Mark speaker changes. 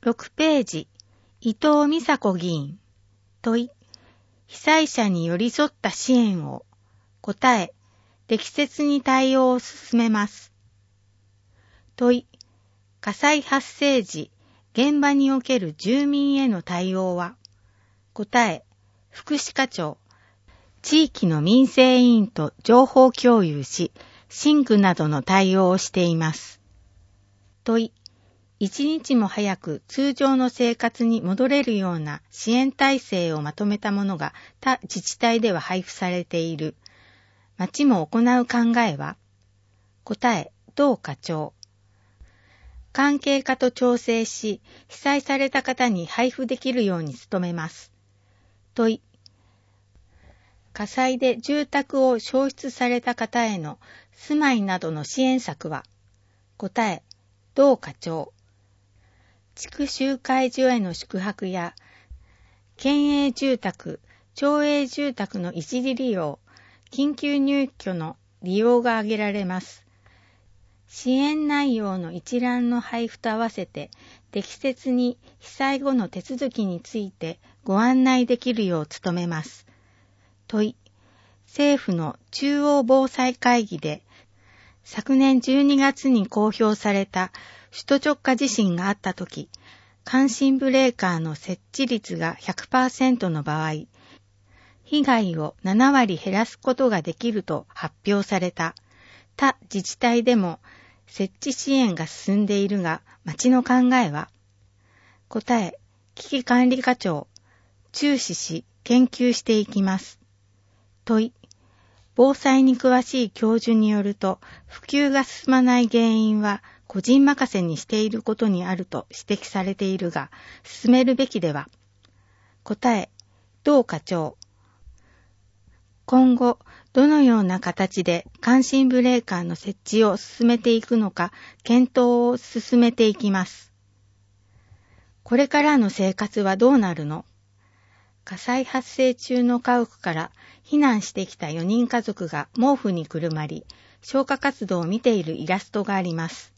Speaker 1: 6ページ、伊藤美佐子議員。問い、被災者に寄り添った支援を。答え、適切に対応を進めます。問い、火災発生時、現場における住民への対応は。答え、福祉課長、地域の民生委員と情報共有し、寝具などの対応をしています。問い、一日も早く通常の生活に戻れるような支援体制をまとめたものが他自治体では配布されている。町も行う考えは。答え、同課長。関係課と調整し、被災された方に配布できるように努めます。問い、火災で住宅を焼失された方への住まいなどの支援策は。答え、同課長。地区集会所への宿泊や、県営住宅、町営住宅の一時利用、緊急入居の利用が挙げられます。支援内容の一覧の配布と合わせて、適切に被災後の手続きについてご案内できるよう努めます。問い、政府の中央防災会議で、昨年12月に公表された首都直下地震があったとき、感震ブレーカーの設置率が 100% の場合、被害を7割減らすことができると発表された。他自治体でも設置支援が進んでいるが、町の考えは。答え、危機管理課長、注視し研究していきます。問い、防災に詳しい教授によると、普及が進まない原因は個人任せにしていることにあると指摘されているが、進めるべきでは。答え、同課長。今後、どのような形で感震ブレーカーの設置を進めていくのか、検討を進めていきます。これからの生活はどうなるの？火災発生中の家屋から避難してきた4人家族が毛布にくるまり、消火活動を見ているイラストがあります。